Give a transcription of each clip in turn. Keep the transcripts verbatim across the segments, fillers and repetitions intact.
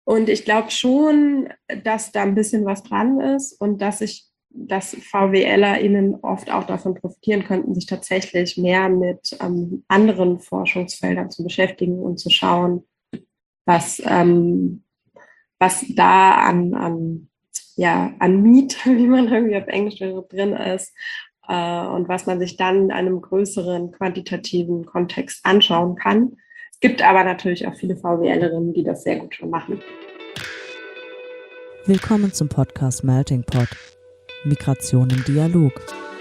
Und ich glaube schon, dass da ein bisschen was dran ist und dass ich, dass VWLerInnen oft auch davon profitieren könnten, sich tatsächlich mehr mit ähm, anderen Forschungsfeldern zu beschäftigen und zu schauen, was, ähm, was da an, an, ja, an Meat, wie man irgendwie auf Englisch drin ist, äh, und was man sich dann in einem größeren quantitativen Kontext anschauen kann. Es gibt aber natürlich auch viele VWLerinnen, die das sehr gut schon machen. Willkommen zum Podcast Melting Pot. Migration im Dialog.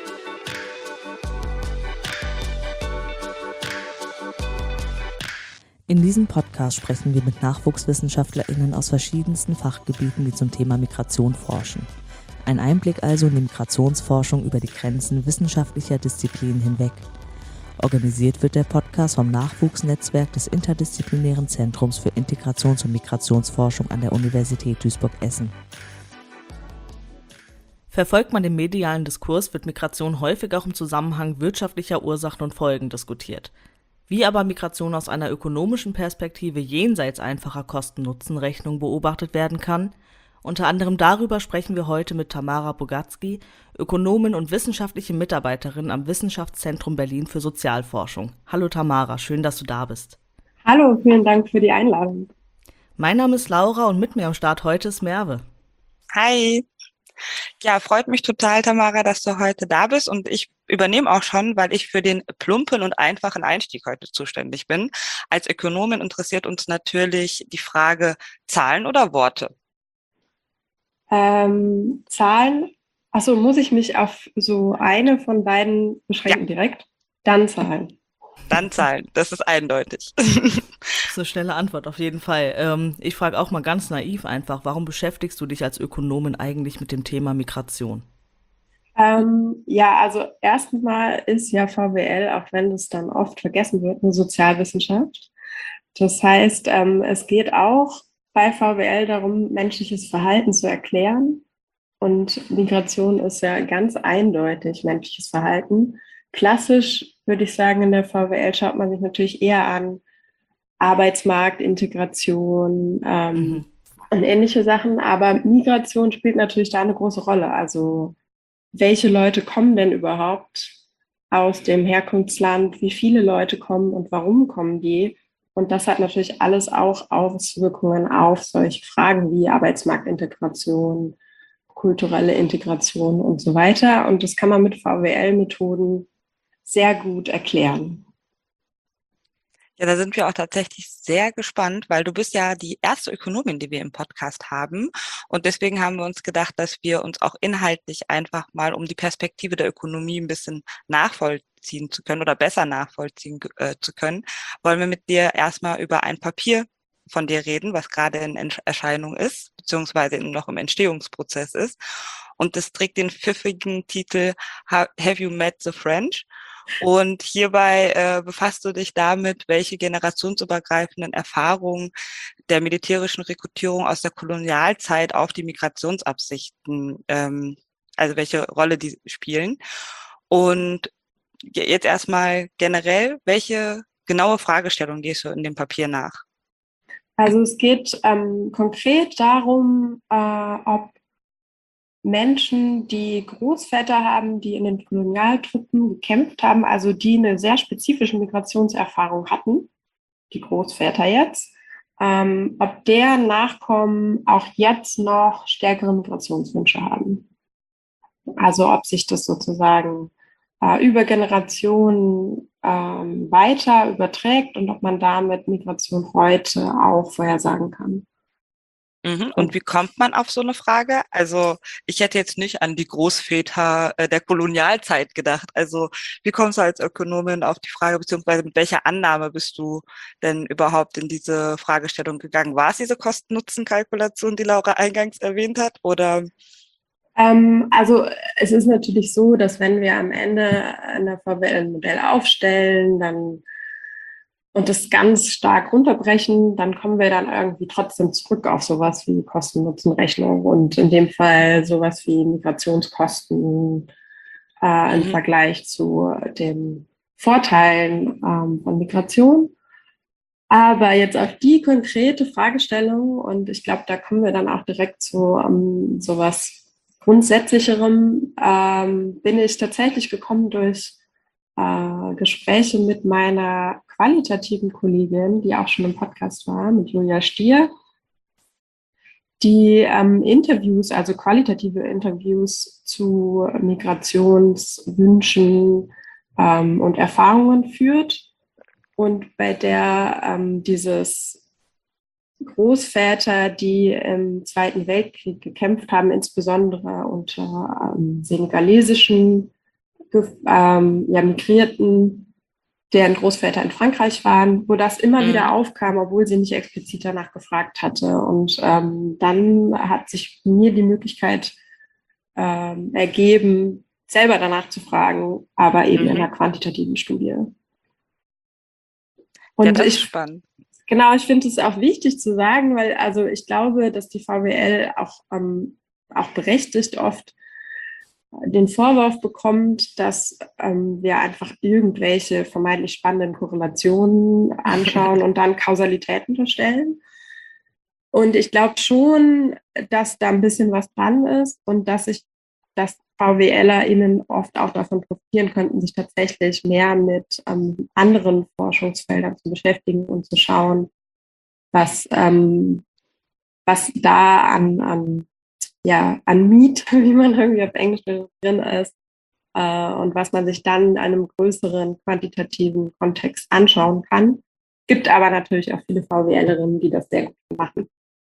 In diesem Podcast sprechen wir mit NachwuchswissenschaftlerInnen aus verschiedensten Fachgebieten, die zum Thema Migration forschen. Ein Einblick also in die Migrationsforschung über die Grenzen wissenschaftlicher Disziplinen hinweg. Organisiert wird der Podcast vom Nachwuchsnetzwerk des Interdisziplinären Zentrums für Integrations- und Migrationsforschung an der Universität Duisburg-Essen. Verfolgt man den medialen Diskurs, wird Migration häufig auch im Zusammenhang wirtschaftlicher Ursachen und Folgen diskutiert. Wie aber Migration aus einer ökonomischen Perspektive jenseits einfacher Kosten-Nutzen-Rechnung beobachtet werden kann, unter anderem darüber sprechen wir heute mit Tamara Bogatzky, Ökonomin und wissenschaftliche Mitarbeiterin am Wissenschaftszentrum Berlin für Sozialforschung. Hallo Tamara, schön, dass du da bist. Hallo, vielen Dank für die Einladung. Mein Name ist Laura und mit mir am Start heute ist Merve. Hi. Ja, freut mich total, Tamara, dass du heute da bist, und ich übernehme auch schon, weil ich für den plumpen und einfachen Einstieg heute zuständig bin. Als Ökonomin interessiert uns natürlich die Frage Zahlen oder Worte? Ähm, Zahlen, achso, muss ich mich auf so eine von beiden beschränken Ja. direkt? Dann Zahlen. Dann Zahlen, das ist eindeutig. Das ist eine schnelle Antwort, auf jeden Fall. Ähm, ich frage auch mal ganz naiv einfach, warum beschäftigst du dich als Ökonomin eigentlich mit dem Thema Migration? Ähm, ja, also erstmal ist ja V W L, auch wenn es dann oft vergessen wird, eine Sozialwissenschaft. Das heißt, ähm, es geht auch bei V W L darum, menschliches Verhalten zu erklären. Und Migration ist ja ganz eindeutig menschliches Verhalten. Klassisch würde ich sagen, in der V W L schaut man sich natürlich eher an Arbeitsmarkt, Integration ähm, mhm. und ähnliche Sachen. Aber Migration spielt natürlich da eine große Rolle. Also welche Leute kommen denn überhaupt aus dem Herkunftsland? Wie viele Leute kommen und warum kommen die? Und das hat natürlich alles auch Auswirkungen auf solche Fragen wie Arbeitsmarktintegration, kulturelle Integration und so weiter. Und das kann man mit V W L-Methoden sehr gut erklären. Ja, da sind wir auch tatsächlich sehr gespannt, weil du bist ja die erste Ökonomin, die wir im Podcast haben. Und deswegen haben wir uns gedacht, dass wir uns auch inhaltlich einfach mal, um die Perspektive der Ökonomie ein bisschen nachvollziehen zu können oder besser nachvollziehen äh, zu können, wollen wir mit dir erstmal über ein Papier von dir reden, was gerade in Erscheinung ist, beziehungsweise noch im Entstehungsprozess ist. Und das trägt den pfiffigen Titel Have You Met the French? Und hierbei äh, befasst du dich damit, welche generationsübergreifenden Erfahrungen der militärischen Rekrutierung aus der Kolonialzeit auf die Migrationsabsichten, ähm, also welche Rolle die spielen. Und jetzt erstmal generell, welche genaue Fragestellung gehst du in dem Papier nach? Also es geht ähm, konkret darum, äh, ob Menschen, die Großväter haben, die in den Kolonialtruppen gekämpft haben, also die eine sehr spezifische Migrationserfahrung hatten, die Großväter jetzt, ähm, ob deren Nachkommen auch jetzt noch stärkere Migrationswünsche haben. Also ob sich das sozusagen äh, über Generationen ähm, weiter überträgt und ob man damit Migration heute auch vorhersagen kann. Mhm. Und wie kommt man auf so eine Frage? Also ich hätte jetzt nicht an die Großväter äh, der Kolonialzeit gedacht. Also wie kommst du als Ökonomin auf die Frage, beziehungsweise mit welcher Annahme bist du denn überhaupt in diese Fragestellung gegangen? War es diese Kosten-Nutzen-Kalkulation, die Laura eingangs erwähnt hat, oder? Ähm, also es ist natürlich so, dass wenn wir am Ende in der V W L ein Modell aufstellen, dann und das ganz stark runterbrechen, dann kommen wir dann irgendwie trotzdem zurück auf sowas wie Kosten-Nutzen-Rechnung und in dem Fall sowas wie Migrationskosten äh, im mhm. Vergleich zu den Vorteilen ähm, von Migration. Aber jetzt auf die konkrete Fragestellung, und ich glaube, da kommen wir dann auch direkt zu um, sowas Grundsätzlicherem, ähm, bin ich tatsächlich gekommen durch äh, Gespräche mit meiner qualitativen Kollegin, die auch schon im Podcast war, mit Julia Stier, die ähm, Interviews, also qualitative Interviews zu Migrationswünschen ähm, und Erfahrungen führt. Und bei der ähm, dieses Großväter, die im Zweiten Weltkrieg gekämpft haben, insbesondere unter ähm, senegalesischen ähm, ja, Migrierten, deren Großväter in Frankreich waren, wo das immer mhm. wieder aufkam, obwohl sie nicht explizit danach gefragt hatte. Und ähm, dann hat sich mir die Möglichkeit ähm, ergeben, selber danach zu fragen, aber eben mhm. in einer quantitativen Studie. Und ja, das ich, ist spannend. Genau, ich finde es auch wichtig zu sagen, weil also ich glaube, dass die V W L auch, ähm, auch berechtigt oft den Vorwurf bekommt, dass ähm, wir einfach irgendwelche vermeintlich spannenden Korrelationen anschauen und dann Kausalitäten unterstellen. Und ich glaube schon, dass da ein bisschen was dran ist und dass ich, dass VWLerInnen oft auch davon profitieren könnten, sich tatsächlich mehr mit ähm, anderen Forschungsfeldern zu beschäftigen und zu schauen, was, ähm, was da an, an, ja, an Meat, wie man irgendwie auf Englisch drin ist, äh, und was man sich dann in einem größeren quantitativen Kontext anschauen kann. Gibt aber natürlich auch viele VWLerinnen, die das sehr gut machen.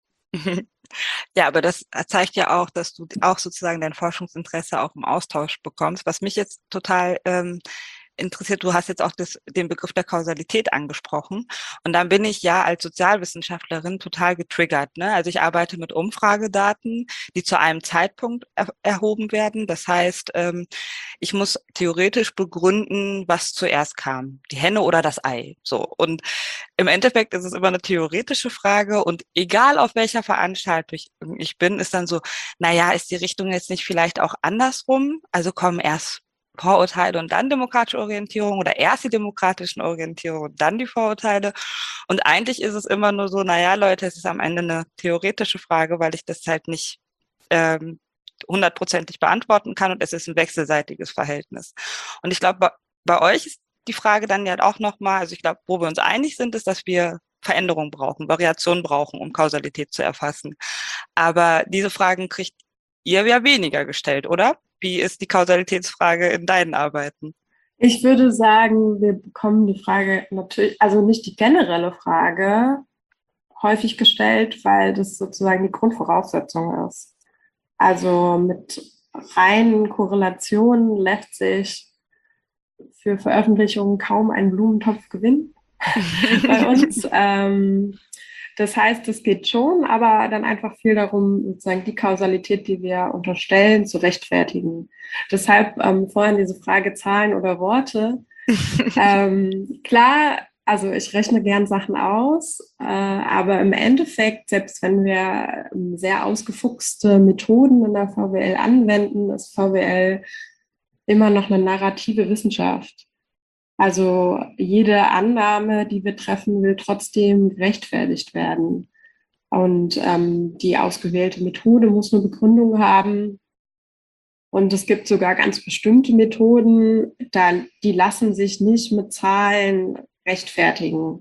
Ja, aber das zeigt ja auch, dass du auch sozusagen dein Forschungsinteresse auch im Austausch bekommst. Was mich jetzt total ähm, interessiert, du hast jetzt auch das, den Begriff der Kausalität angesprochen. Und dann bin ich ja als Sozialwissenschaftlerin total getriggert. Ne? Also ich arbeite mit Umfragedaten, die zu einem Zeitpunkt er, erhoben werden. Das heißt, ähm, ich muss theoretisch begründen, was zuerst kam, die Henne oder das Ei. So. Und im Endeffekt ist es immer eine theoretische Frage. Und egal auf welcher Veranstaltung ich bin, ist dann so, naja, ist die Richtung jetzt nicht vielleicht auch andersrum? Also kommen erst Vorurteile und dann demokratische Orientierung oder erst die demokratischen Orientierung und dann die Vorurteile. Und eigentlich ist es immer nur so, naja, Leute, es ist am Ende eine theoretische Frage, weil ich das halt nicht ähm, hundertprozentig beantworten kann und es ist ein wechselseitiges Verhältnis. Und ich glaube, bei, bei euch ist die Frage dann ja auch nochmal, also ich glaube, wo wir uns einig sind, ist, dass wir Veränderung brauchen, Variation brauchen, um Kausalität zu erfassen. Aber diese Fragen kriegt ihr ja weniger gestellt, oder? Wie ist die Kausalitätsfrage in deinen Arbeiten? Ich würde sagen, wir bekommen die Frage natürlich, also nicht die generelle Frage häufig gestellt, weil das sozusagen die Grundvoraussetzung ist. Also mit reinen Korrelationen lässt sich für Veröffentlichungen kaum ein Blumentopf gewinnen bei uns. ähm, Das heißt, es geht schon, aber dann einfach viel darum, sozusagen die Kausalität, die wir unterstellen, zu rechtfertigen. Deshalb ähm, vorhin diese Frage Zahlen oder Worte. ähm, klar, also ich rechne gern Sachen aus, äh, aber im Endeffekt, selbst wenn wir ähm, sehr ausgefuchste Methoden in der V W L anwenden, ist V W L immer noch eine narrative Wissenschaft. Also jede Annahme, die wir treffen, will trotzdem gerechtfertigt werden. Und ähm, die ausgewählte Methode muss eine Begründung haben. Und es gibt sogar ganz bestimmte Methoden, da, die lassen sich nicht mit Zahlen rechtfertigen.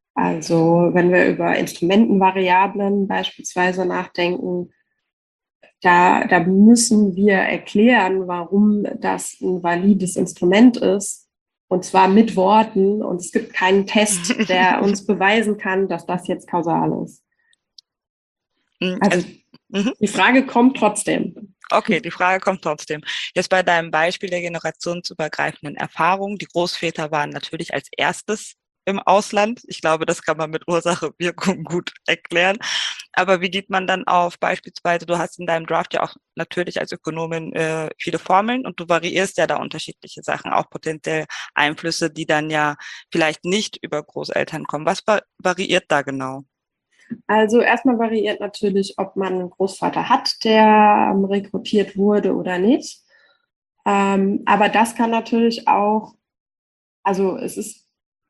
Also wenn wir über Instrumentenvariablen beispielsweise nachdenken, da, da müssen wir erklären, warum das ein valides Instrument ist. Und zwar mit Worten. Und es gibt keinen Test, der uns beweisen kann, dass das jetzt kausal ist. Also die Frage kommt trotzdem. Okay, die Frage kommt trotzdem. Jetzt bei deinem Beispiel der generationsübergreifenden Erfahrung. Die Großväter waren natürlich als erstes im Ausland. Ich glaube, das kann man mit Ursache, Wirkung gut erklären. Aber wie geht man dann auf beispielsweise, du hast in deinem Draft ja auch natürlich als Ökonomin äh, viele Formeln und du variierst ja da unterschiedliche Sachen, auch potenziell Einflüsse, die dann ja vielleicht nicht über Großeltern kommen. Was va- variiert da genau? Also erstmal variiert natürlich, ob man einen Großvater hat, der ähm, rekrutiert wurde oder nicht. Ähm, aber das kann natürlich auch, also es ist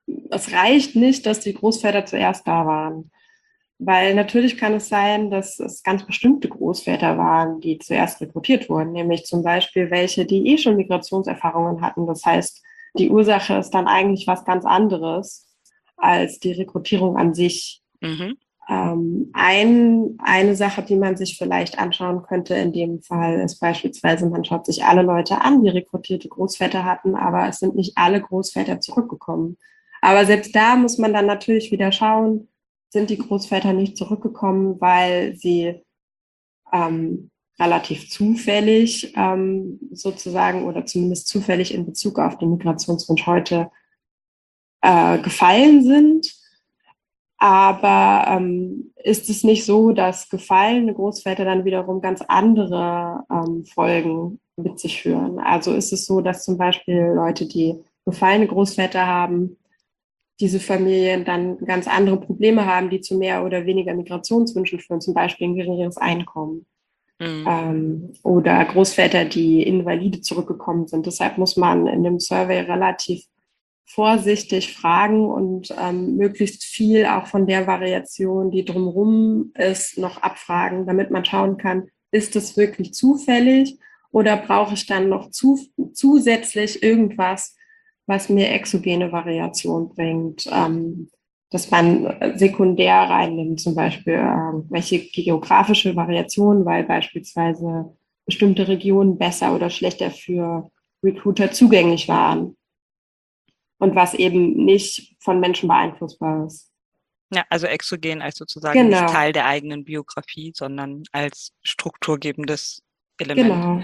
es reicht nicht, dass die Großväter zuerst da waren. Weil natürlich kann es sein, dass es ganz bestimmte Großväter waren, die zuerst rekrutiert wurden, nämlich zum Beispiel welche, die eh schon Migrationserfahrungen hatten. Das heißt, die Ursache ist dann eigentlich was ganz anderes als die Rekrutierung an sich. Mhm. Ähm, ein, eine Sache, die man sich vielleicht anschauen könnte in dem Fall, ist beispielsweise, man schaut sich alle Leute an, die rekrutierte Großväter hatten, aber es sind nicht alle Großväter zurückgekommen. Aber selbst da muss man dann natürlich wieder schauen, sind die Großväter nicht zurückgekommen, weil sie ähm, relativ zufällig ähm, sozusagen oder zumindest zufällig in Bezug auf den Migrationswunsch heute äh, gefallen sind. Aber ähm, ist es nicht so, dass gefallene Großväter dann wiederum ganz andere ähm, Folgen mit sich führen? Also ist es so, dass zum Beispiel Leute, die gefallene Großväter haben, diese Familien dann ganz andere Probleme haben, die zu mehr oder weniger Migrationswünschen führen, zum Beispiel ein geringeres Einkommen. Mhm. Ähm, oder Großväter, die invalide zurückgekommen sind. Deshalb muss man in dem Survey relativ vorsichtig fragen und ähm, möglichst viel auch von der Variation, die drumherum ist, noch abfragen, damit man schauen kann, ist es wirklich zufällig oder brauche ich dann noch zu, zusätzlich irgendwas, was mir exogene Variation bringt, ähm, dass man sekundär reinnimmt, zum Beispiel äh, welche geografische Variation, weil beispielsweise bestimmte Regionen besser oder schlechter für Recruiter zugänglich waren und was eben nicht von Menschen beeinflussbar ist. Ja, also exogen als sozusagen genau. Nicht Teil der eigenen Biografie, sondern als strukturgebendes Element. Genau.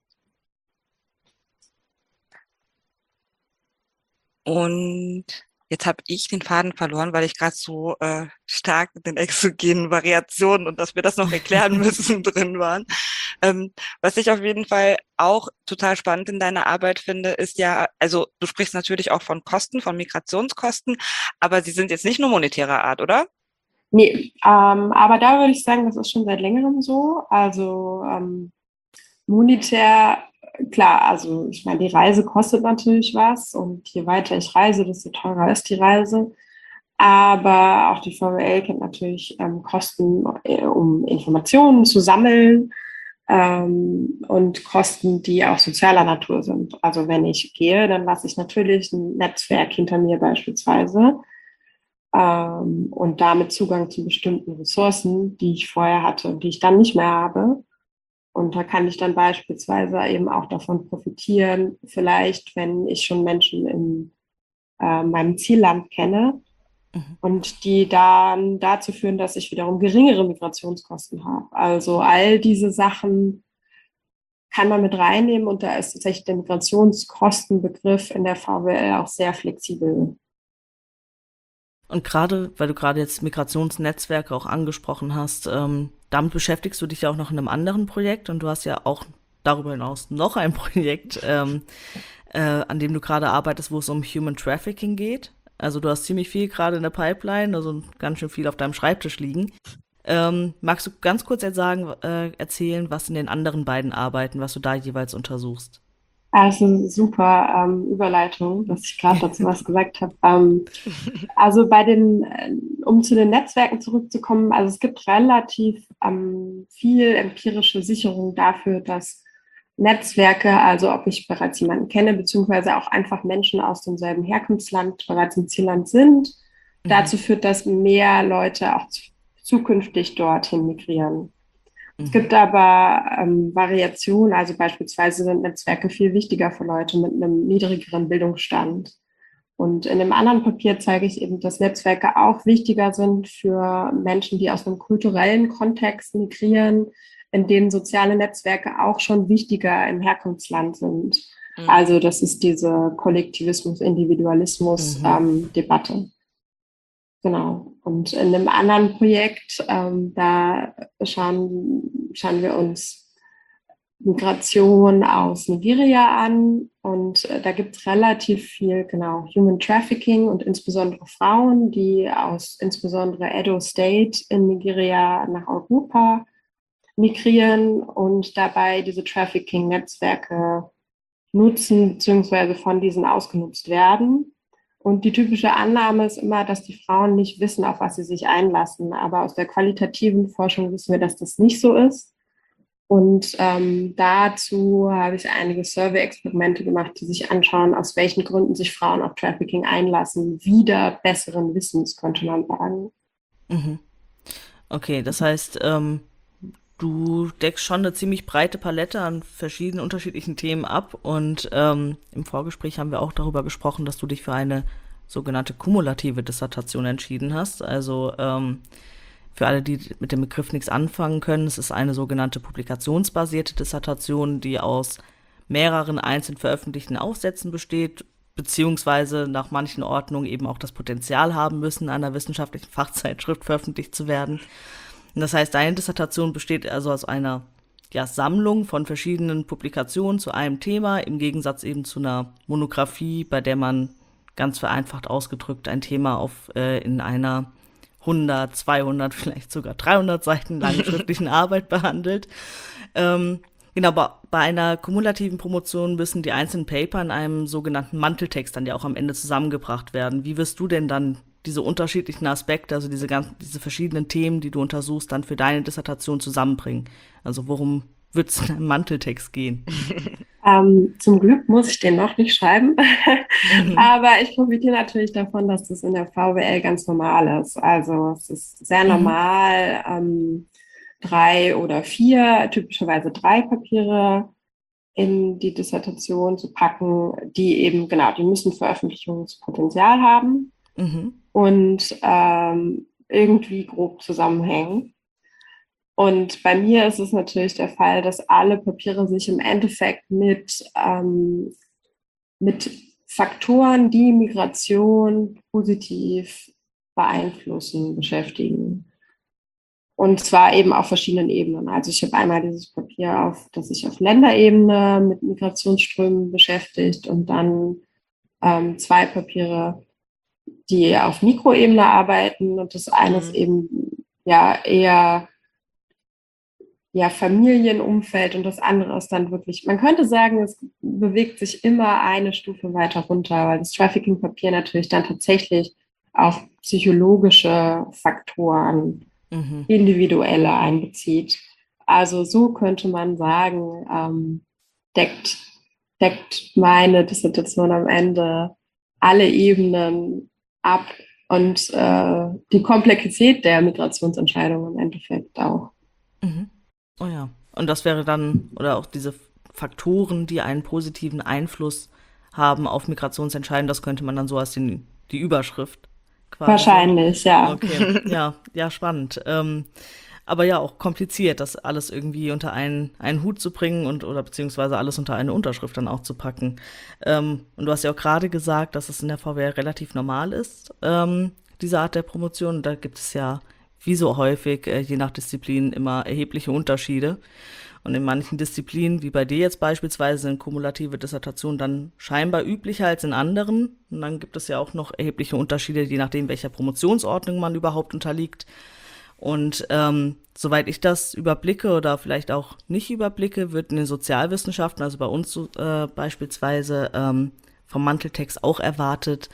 Und jetzt habe ich den Faden verloren, weil ich gerade so äh, stark mit den exogenen Variationen und dass wir das noch erklären müssen drin waren. Ähm, was ich auf jeden Fall auch total spannend in deiner Arbeit finde, ist ja, also du sprichst natürlich auch von Kosten, von Migrationskosten, aber sie sind jetzt nicht nur monetärer Art, oder? Nee, ähm, aber da würde ich sagen, das ist schon seit längerem so. Also ähm, monetär, klar, also ich meine, die Reise kostet natürlich was und je weiter ich reise, desto teurer ist die Reise. Aber auch die V W L kennt natürlich ähm, Kosten, äh, um Informationen zu sammeln ähm, und Kosten, die auch sozialer Natur sind. Also wenn ich gehe, dann lasse ich natürlich ein Netzwerk hinter mir beispielsweise ähm, und damit Zugang zu bestimmten Ressourcen, die ich vorher hatte und die ich dann nicht mehr habe. Und da kann ich dann beispielsweise eben auch davon profitieren, vielleicht, wenn ich schon Menschen in äh, meinem Zielland kenne mhm. und die dann dazu führen, dass ich wiederum geringere Migrationskosten habe. Also all diese Sachen kann man mit reinnehmen und da ist tatsächlich der Migrationskostenbegriff in der V W L auch sehr flexibel. Und gerade, weil du gerade jetzt Migrationsnetzwerke auch angesprochen hast, ähm, damit beschäftigst du dich ja auch noch in einem anderen Projekt und du hast ja auch darüber hinaus noch ein Projekt, ähm, äh, an dem du gerade arbeitest, wo es um Human Trafficking geht. Also du hast ziemlich viel gerade in der Pipeline, also ganz schön viel auf deinem Schreibtisch liegen. Ähm, magst du ganz kurz jetzt sagen, äh, erzählen, was in den anderen beiden Arbeiten, was du da jeweils untersuchst? Also super ähm, Überleitung, dass ich gerade dazu was gesagt habe. Ähm, also bei den, äh, um zu den Netzwerken zurückzukommen, also es gibt relativ ähm, viel empirische Sicherung dafür, dass Netzwerke, also ob ich bereits jemanden kenne, beziehungsweise auch einfach Menschen aus demselben Herkunftsland bereits im Zielland sind, mhm. dazu führt, dass mehr Leute auch zukünftig dorthin migrieren. Es gibt aber ähm, Variationen, also beispielsweise sind Netzwerke viel wichtiger für Leute mit einem niedrigeren Bildungsstand. Und in dem anderen Papier zeige ich eben, dass Netzwerke auch wichtiger sind für Menschen, die aus einem kulturellen Kontext migrieren, in denen soziale Netzwerke auch schon wichtiger im Herkunftsland sind. Mhm. Also das ist diese Kollektivismus-Individualismus-Debatte. Mhm. Ähm, Genau. Und in einem anderen Projekt, ähm, da schauen, schauen wir uns Migration aus Nigeria an. Und äh, da gibt es relativ viel, genau, Human Trafficking und insbesondere Frauen, die aus insbesondere Edo State in Nigeria nach Europa migrieren und dabei diese Trafficking-Netzwerke nutzen, beziehungsweise von diesen ausgenutzt werden. Und die typische Annahme ist immer, dass die Frauen nicht wissen, auf was sie sich einlassen. Aber aus der qualitativen Forschung wissen wir, dass das nicht so ist. Und ähm, dazu habe ich einige Survey-Experimente gemacht, die sich anschauen, aus welchen Gründen sich Frauen auf Trafficking einlassen. Wieder besseren Wissens, könnte man sagen. Mhm. Okay, das heißt, ähm, du deckst schon eine ziemlich breite Palette an verschiedenen unterschiedlichen Themen ab. Und ähm, im Vorgespräch haben wir auch darüber gesprochen, dass du dich für eine sogenannte kumulative Dissertation entschieden hast. Also ähm, für alle, die mit dem Begriff nichts anfangen können, es ist eine sogenannte publikationsbasierte Dissertation, die aus mehreren einzeln veröffentlichten Aufsätzen besteht, beziehungsweise nach manchen Ordnungen eben auch das Potenzial haben müssen, in einer wissenschaftlichen Fachzeitschrift veröffentlicht zu werden. Und das heißt, deine Dissertation besteht also aus einer ja, Sammlung von verschiedenen Publikationen zu einem Thema, im Gegensatz eben zu einer Monographie, bei der man ganz vereinfacht ausgedrückt ein Thema auf äh, in einer hundert, zweihundert, vielleicht sogar dreihundert Seiten langen schriftlichen Arbeit behandelt. Ähm, genau, aber bei einer kumulativen Promotion müssen die einzelnen Paper in einem sogenannten Manteltext dann ja auch am Ende zusammengebracht werden. Wie wirst du denn dann diese unterschiedlichen Aspekte, also diese ganzen, diese verschiedenen Themen, die du untersuchst, dann für deine Dissertation zusammenbringen? Also worum wird es in einem Manteltext gehen? Ähm, zum Glück muss ich den noch nicht schreiben, mhm. aber ich profitiere natürlich davon, dass das in der V W L ganz normal ist. Also es ist sehr normal, mhm. ähm, drei oder vier, typischerweise drei Papiere in die Dissertation zu packen, die eben, genau, die müssen Veröffentlichungspotenzial haben mhm. und ähm, irgendwie grob zusammenhängen. Und bei mir ist es natürlich der Fall, dass alle Papiere sich im Endeffekt mit, ähm, mit Faktoren, die Migration positiv beeinflussen, beschäftigen. Und zwar eben auf verschiedenen Ebenen. Also ich habe einmal dieses Papier, auf, das sich auf Länderebene mit Migrationsströmen beschäftigt und dann ähm, zwei Papiere, die auf Mikroebene arbeiten. Und das eine ist eben ja eher ja, Familienumfeld und das andere ist dann wirklich, man könnte sagen, es bewegt sich immer eine Stufe weiter runter, weil das Trafficking-Papier natürlich dann tatsächlich auch psychologische Faktoren, mhm. individuelle einbezieht. Also so könnte man sagen, ähm, deckt, deckt meine Dissertation am Ende alle Ebenen ab und äh, die Komplexität der Migrationsentscheidung im Endeffekt auch. Mhm. Oh ja. Und das wäre dann, oder auch diese Faktoren, die einen positiven Einfluss haben auf Migrationsentscheidungen, das könnte man dann so als den, die Überschrift quasi. Wahrscheinlich, ja. Okay, ja, ja, spannend. Ähm, aber ja, auch kompliziert, das alles irgendwie unter einen, einen Hut zu bringen und oder beziehungsweise alles unter eine Unterschrift dann auch zu packen. Ähm, und du hast ja auch gerade gesagt, dass es in der V W L relativ normal ist, ähm, diese Art der Promotion. Da gibt es ja wie so häufig, äh, je nach Disziplin, immer erhebliche Unterschiede. Und in manchen Disziplinen, wie bei dir jetzt beispielsweise, sind kumulative Dissertationen dann scheinbar üblicher als in anderen. Und dann gibt es ja auch noch erhebliche Unterschiede, je nachdem, welcher Promotionsordnung man überhaupt unterliegt. Und ähm, soweit ich das überblicke oder vielleicht auch nicht überblicke, wird in den Sozialwissenschaften, also bei uns äh, beispielsweise, ähm, vom Manteltext auch erwartet,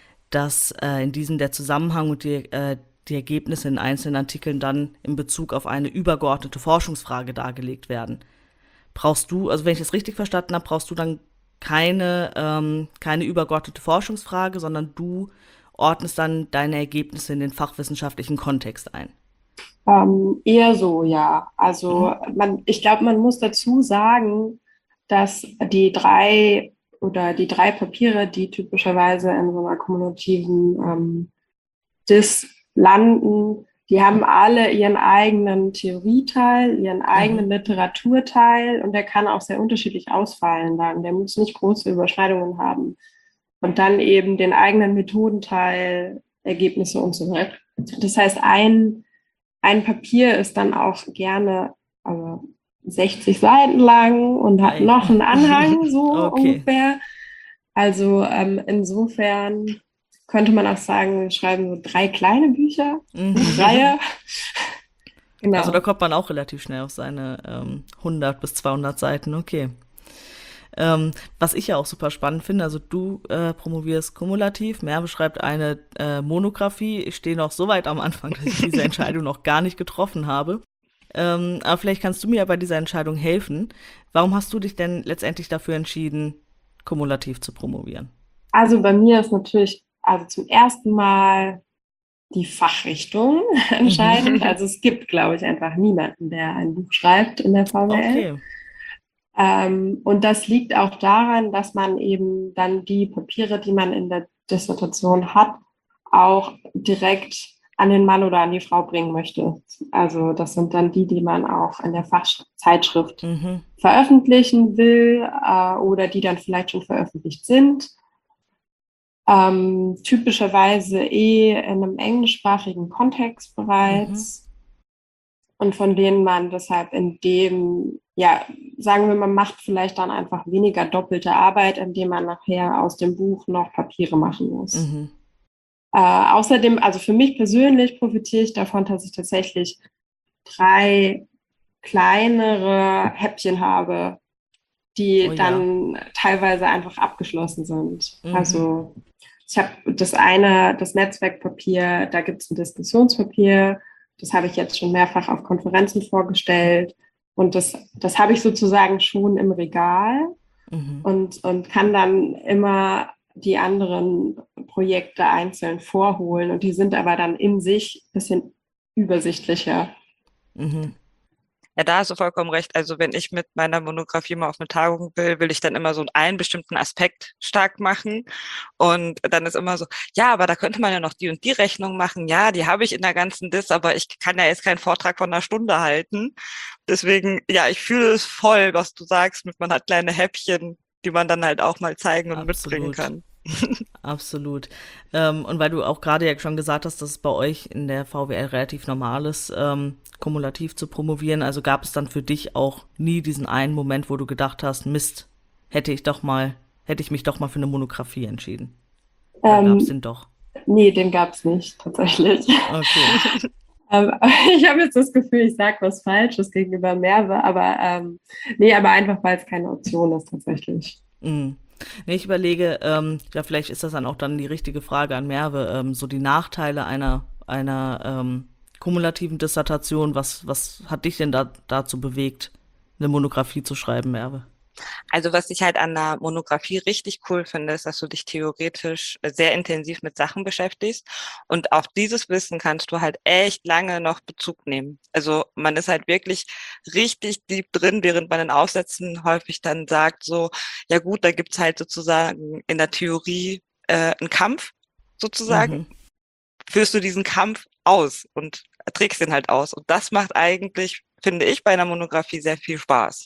dass äh, in diesem der Zusammenhang und die äh, die Ergebnisse in einzelnen Artikeln dann in Bezug auf eine übergeordnete Forschungsfrage dargelegt werden. Brauchst du, also wenn ich das richtig verstanden habe, brauchst du dann keine, ähm, keine übergeordnete Forschungsfrage, sondern du ordnest dann deine Ergebnisse in den fachwissenschaftlichen Kontext ein? Ähm, eher so, ja. Also mhm. man, ich glaube, man muss dazu sagen, dass die drei oder die drei Papiere, die typischerweise in so einer kumulativen ähm, Dis landen, die haben alle ihren eigenen Theorieteil, ihren eigenen mhm. Literaturteil und der kann auch sehr unterschiedlich ausfallen dann. Der muss nicht große Überschneidungen haben. Und dann eben den eigenen Methodenteil, Ergebnisse und so weiter. Das heißt, ein, ein Papier ist dann auch gerne also sechzig Seiten lang und hat noch einen Anhang, so okay. ungefähr. Also ähm, insofern könnte man auch sagen, wir schreiben so drei kleine Bücher, mhm. eine Reihe. Genau. Also da kommt man auch relativ schnell auf seine ähm, hundert bis zweihundert Seiten, okay. Ähm, was ich ja auch super spannend finde, also du äh, promovierst kumulativ, Merve schreibt eine äh, Monographie. Ich stehe noch so weit am Anfang, dass ich diese Entscheidung noch gar nicht getroffen habe. Ähm, aber vielleicht kannst du mir ja bei dieser Entscheidung helfen. Warum hast du dich denn letztendlich dafür entschieden, kumulativ zu promovieren? Also bei mir ist natürlich also zum ersten Mal die Fachrichtung entscheidend. Mhm. Also es gibt, glaube ich, einfach niemanden, der ein Buch schreibt in der V W L. Okay. Ähm, und das liegt auch daran, dass man eben dann die Papiere, die man in der Dissertation hat, auch direkt an den Mann oder an die Frau bringen möchte. Also das sind dann die, die man auch in der Fachzeitschrift Mhm. veröffentlichen will äh, oder die dann vielleicht schon veröffentlicht sind. Ähm, typischerweise eh in einem englischsprachigen Kontext Mhm. bereits und von denen man deshalb in dem, ja, sagen wir, man macht vielleicht dann einfach weniger doppelte Arbeit, indem man nachher aus dem Buch noch Papiere machen muss. Mhm. Äh, außerdem, also für mich persönlich profitiere ich davon, dass ich tatsächlich drei kleinere Häppchen habe, Oh die ja. dann teilweise einfach abgeschlossen sind. Mhm. Also ich habe das eine, das Netzwerkpapier, da gibt es ein Diskussionspapier, das habe ich jetzt schon mehrfach auf Konferenzen vorgestellt und das, das habe ich sozusagen schon im Regal Mhm. und, und kann dann immer die anderen Projekte einzeln vorholen und die sind aber dann in sich ein bisschen übersichtlicher. Mhm. Ja, da hast du vollkommen recht. Also wenn ich mit meiner Monographie mal auf eine Tagung will, will ich dann immer so einen bestimmten Aspekt stark machen. Und dann ist immer so, ja, aber da könnte man ja noch die und die Rechnung machen. Ja, die habe ich in der ganzen Dis, aber ich kann ja jetzt keinen Vortrag von einer Stunde halten. Deswegen, ja, ich fühle es voll, was du sagst, mit man hat kleine Häppchen, die man dann halt auch mal zeigen und mitbringen Absolut. kann. Absolut. Ähm, und weil du auch gerade ja schon gesagt hast, dass es bei euch in der V W L relativ normal ist, ähm, kumulativ zu promovieren, also gab es dann für dich auch nie diesen einen Moment, wo du gedacht hast, Mist, hätte ich doch mal, hätte ich mich doch mal für eine Monographie entschieden. Oder gab es den Ähm, doch? nee, den gab es nicht tatsächlich. Okay. Ähm, ich habe jetzt das Gefühl, ich sage was Falsches gegenüber Merve, aber ähm, nee, aber einfach, weil es keine Option ist tatsächlich. Mhm. Nee, ich überlege, ähm, ja, vielleicht ist das dann auch dann die richtige Frage an Merve, ähm, so die Nachteile einer, einer ähm, kumulativen Dissertation, was, was hat dich denn da, dazu bewegt, eine Monographie zu schreiben, Merve? Also was ich halt an der Monographie richtig cool finde, ist, dass du dich theoretisch sehr intensiv mit Sachen beschäftigst und auf dieses Wissen kannst du halt echt lange noch Bezug nehmen. Also man ist halt wirklich richtig deep drin, während man in Aufsätzen häufig dann sagt so, ja gut, da gibt's halt sozusagen in der Theorie äh, einen Kampf sozusagen. Mhm. Führst du diesen Kampf aus und trägst den halt aus. Und das macht eigentlich, finde ich, bei einer Monographie sehr viel Spaß.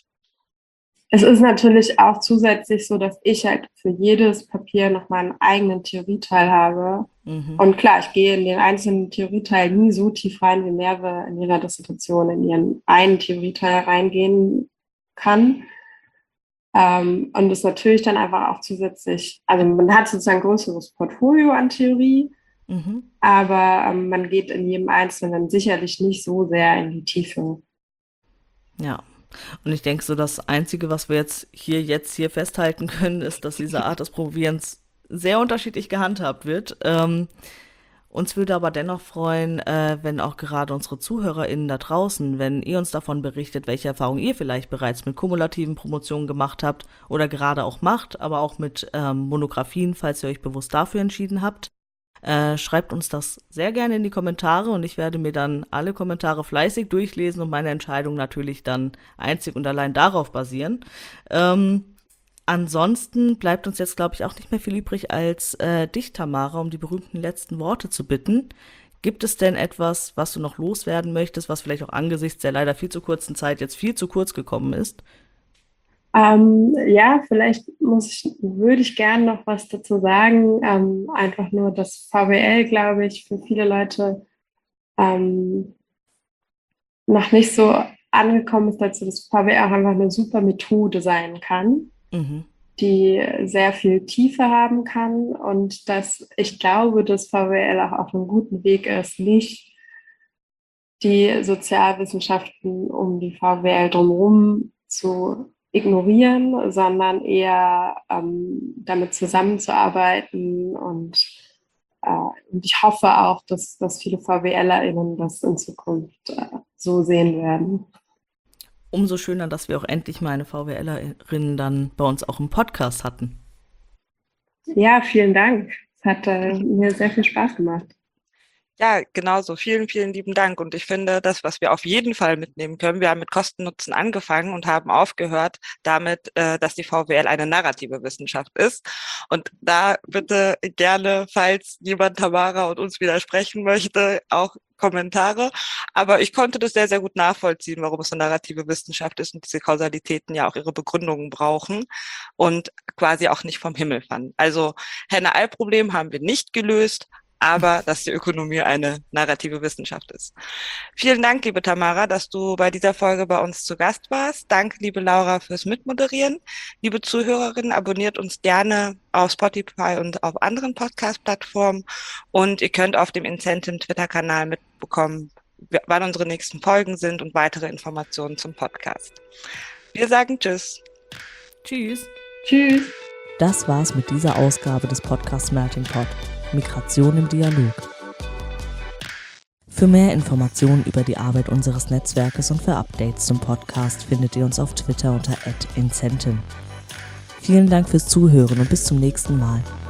Es ist natürlich auch zusätzlich so, dass ich halt für jedes Papier noch meinen eigenen Theorieteil habe. Mhm. Und klar, ich gehe in den einzelnen Theorieteil nie so tief rein, wie Merve in ihrer Dissertation in ihren einen Theorieteil reingehen kann. Ähm, und das natürlich dann einfach auch zusätzlich, also man hat sozusagen ein größeres Portfolio an Theorie, Mhm. aber ähm, man geht in jedem Einzelnen sicherlich nicht so sehr in die Tiefe. Ja. Und ich denke so, das Einzige, was wir jetzt hier, jetzt hier festhalten können, ist, dass diese Art des Probierens sehr unterschiedlich gehandhabt wird. Ähm, Uns würde aber dennoch freuen, äh, wenn auch gerade unsere ZuhörerInnen da draußen, wenn ihr uns davon berichtet, welche Erfahrungen ihr vielleicht bereits mit kumulativen Promotionen gemacht habt oder gerade auch macht, aber auch mit ähm, Monographien, falls ihr euch bewusst dafür entschieden habt. Äh, schreibt uns das sehr gerne in die Kommentare und ich werde mir dann alle Kommentare fleißig durchlesen und meine Entscheidung natürlich dann einzig und allein darauf basieren. Ähm, Ansonsten bleibt uns jetzt, glaube ich, auch nicht mehr viel übrig, als äh, dich, Tamara, um die berühmten letzten Worte zu bitten. Gibt es denn etwas, was du noch loswerden möchtest, was vielleicht auch angesichts der leider viel zu kurzen Zeit jetzt viel zu kurz gekommen ist? Ähm, ja, vielleicht muss ich, würde ich gerne noch was dazu sagen. Ähm, einfach nur, dass V W L, glaube ich, für viele Leute ähm, noch nicht so angekommen ist, dass das V W L auch einfach eine super Methode sein kann, Mhm. die sehr viel Tiefe haben kann und dass ich glaube, dass V W L auch auf einem guten Weg ist, nicht die Sozialwissenschaften um die V W L drumherum zu ignorieren, sondern eher ähm, damit zusammenzuarbeiten. Und, äh, und ich hoffe auch, dass, dass viele VWLerInnen das in Zukunft äh, so sehen werden. Umso schöner, dass wir auch endlich mal eine VWLerin dann bei uns auch im Podcast hatten. Ja, vielen Dank. Es hat äh, mir sehr viel Spaß gemacht. Ja, genauso. Vielen, vielen lieben Dank. Und ich finde, das, was wir auf jeden Fall mitnehmen können, wir haben mit Kosten-Nutzen angefangen und haben aufgehört damit, äh, dass die V W L eine narrative Wissenschaft ist. Und da bitte gerne, falls jemand Tamara und uns widersprechen möchte, auch Kommentare. Aber ich konnte das sehr, sehr gut nachvollziehen, warum es eine narrative Wissenschaft ist und diese Kausalitäten ja auch ihre Begründungen brauchen und quasi auch nicht vom Himmel fallen. Also Henne-Ei-Problem haben wir nicht gelöst, aber dass die Ökonomie eine narrative Wissenschaft ist. Vielen Dank, liebe Tamara, dass du bei dieser Folge bei uns zu Gast warst. Danke, liebe Laura, fürs Mitmoderieren. Liebe Zuhörerinnen, abonniert uns gerne auf Spotify und auf anderen Podcast-Plattformen. Und ihr könnt auf dem Incentive-Twitter-Kanal mitbekommen, wann unsere nächsten Folgen sind und weitere Informationen zum Podcast. Wir sagen Tschüss. Tschüss. Tschüss. Das war's mit dieser Ausgabe des Podcasts Melting Pot. Migration im Dialog. Für mehr Informationen über die Arbeit unseres Netzwerkes und für Updates zum Podcast findet ihr uns auf Twitter unter at incentive. Vielen Dank fürs Zuhören und bis zum nächsten Mal.